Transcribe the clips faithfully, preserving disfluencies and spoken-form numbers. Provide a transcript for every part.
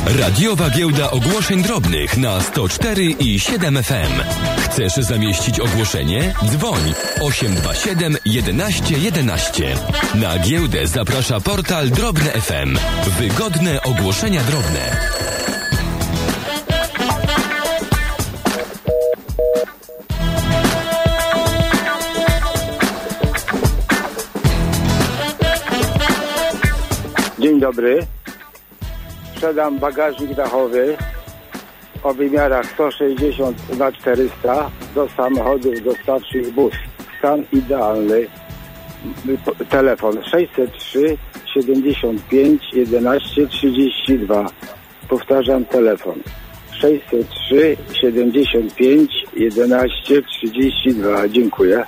Radiowa Giełda Ogłoszeń Drobnych na sto cztery i siedem F M. Chcesz zamieścić ogłoszenie? Dzwoń osiem dwa siedem jedenaście jedenaście. Na giełdę zaprasza portal Drobne F M. Wygodne ogłoszenia drobne. Dzień dobry. Sprzedam bagażnik dachowy o wymiarach sto sześćdziesiąt na czterysta do samochodów dostawczych bus. Stan idealny. Telefon sześćset trzy siedemdziesiąt pięć jedenaście trzydzieści dwa. Powtarzam telefon sześćset trzy siedemdziesiąt pięć jedenaście trzydzieści dwa. Dziękuję.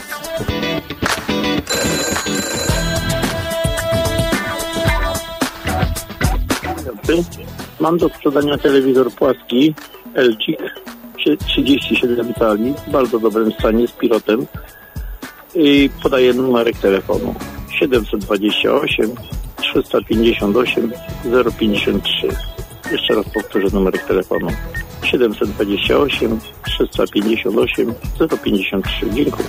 Mam do sprzedania telewizor płaski L G trzydzieści siedem cali w bardzo dobrym stanie z pilotem i podaję numerek telefonu siedemset dwadzieścia osiem trzysta pięćdziesiąt osiem zero pięćdziesiąt trzy. Jeszcze raz powtórzę numerek telefonu siedemset dwadzieścia osiem trzysta pięćdziesiąt osiem zero pięćdziesiąt trzy. Dziękuję.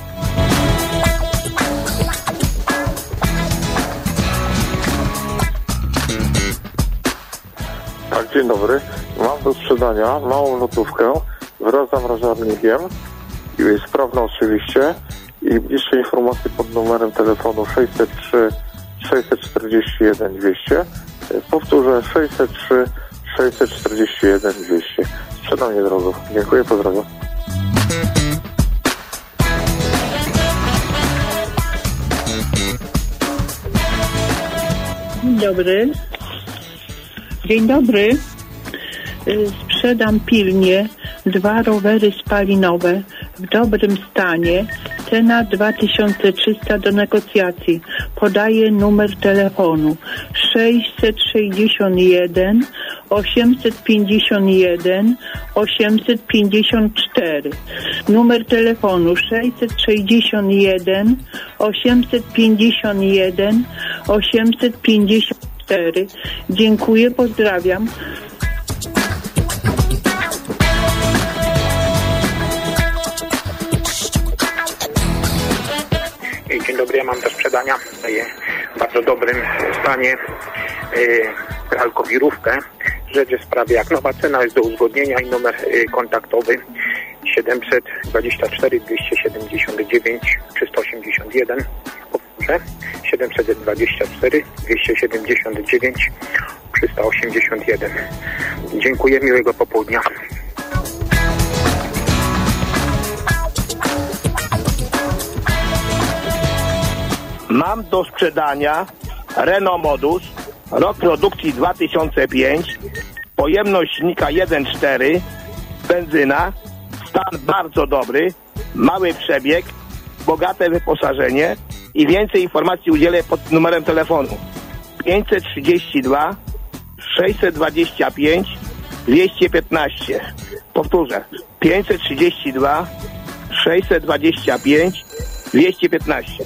Tak, dzień dobry. Mam do sprzedania małą lotówkę wraz z zamrażarnikiem. Jest sprawna oczywiście. I bliższe informacje pod numerem telefonu sześćset trzy sześćset czterdzieści jeden dwieście. Powtórzę sześćset trzy sześćset czterdzieści jeden dwieście. Sprzedam niedrogo. Dziękuję, pozdrawiam. Dzień dobry. Dzień dobry. Sprzedam pilnie dwa rowery spalinowe w dobrym stanie. Cena dwa tysiące trzysta do negocjacji. Podaję numer telefonu sześćset sześćdziesiąt jeden osiemset pięćdziesiąt jeden osiemset pięćdziesiąt cztery. Numer telefonu sześćset sześćdziesiąt jeden osiemset pięćdziesiąt jeden osiemset pięćdziesiąt cztery. Dziękuję, pozdrawiam. Dzień dobry, ja mam do sprzedania w bardzo dobrym stanie yy, alkowirówkę. Rzecz jest prawie jak nowa, cena jest do uzgodnienia i numer yy, kontaktowy siedemset dwadzieścia cztery dwieście siedemdziesiąt dziewięć trzysta osiemdziesiąt jeden. Powtórzę siedemset dwadzieścia cztery dwieście siedemdziesiąt dziewięć trzysta osiemdziesiąt jeden. Dziękuję, miłego popołudnia. Mam do sprzedania Renault Modus, rok produkcji dwa tysiące piąty, pojemność silnika jeden przecinek cztery, benzyna, stan bardzo dobry, mały przebieg, bogate wyposażenie i więcej informacji udzielę pod numerem telefonu pięćset trzydzieści dwa sześćset dwadzieścia pięć dwieście piętnaście. Powtórzę pięćset trzydzieści dwa sześćset dwadzieścia pięć dwieście piętnaście.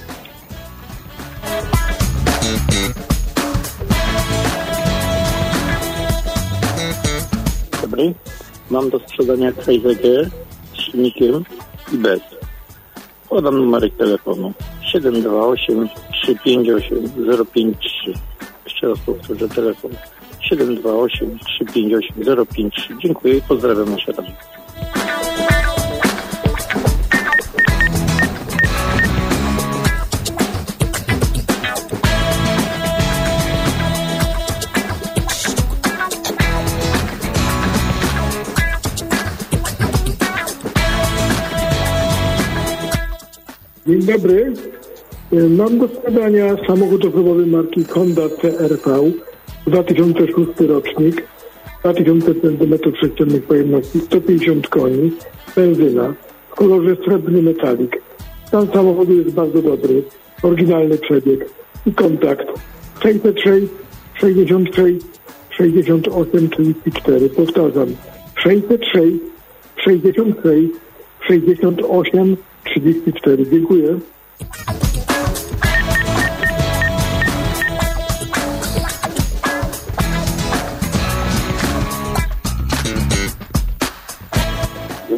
Dobry. Mam do sprzedania Crazy Gear z silnikiem i bez. Podam numerek telefonu siedem dwa osiem trzy pięć osiem zero pięć trzy. Jeszcze raz powtórzę telefon siedem dwa osiem trzy pięć osiem zero pięć trzy. Dziękuję i pozdrawiam nasze radio. Dzień dobry. Mam do sprzedania samochód osobowy marki Honda C R V, dwa tysiące szósty rocznik, dwa tysiące centymetrów sześciennych pojemności, sto pięćdziesiąt koni, benzyna, w kolorze srebrny metalik. Stan samochodu jest bardzo dobry, oryginalny przebieg i kontakt sześćset sześć sześćdziesiąt sześć sześćdziesiąt osiem trzydzieści cztery. Powtarzam sześćset sześć sześćdziesiąt sześć sześćdziesiąt osiem trzydzieści cztery. Dziękuję.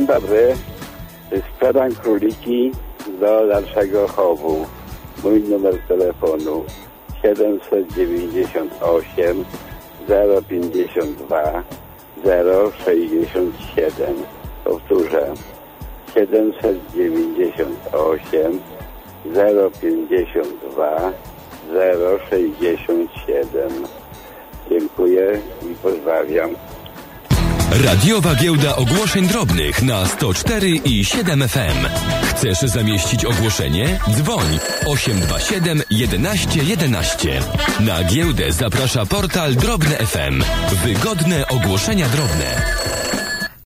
Dzień dobry. Sprzedam króliki do dalszego chowu. Mój numer telefonu siedemset dziewięćdziesiąt osiem zero pięćdziesiąt dwa zero sześćdziesiąt siedem. Powtórzę. siedemset dziewięćdziesiąt osiem zero pięćdziesiąt dwa zero sześćdziesiąt siedem. Dziękuję i pozdrawiam. Radiowa Giełda Ogłoszeń Drobnych na sto cztery i siedem F M. Chcesz zamieścić ogłoszenie? Dzwoń osiem dwa siedem jedenaście jedenaście. Na giełdę zaprasza portal Drobne F M. Wygodne ogłoszenia drobne.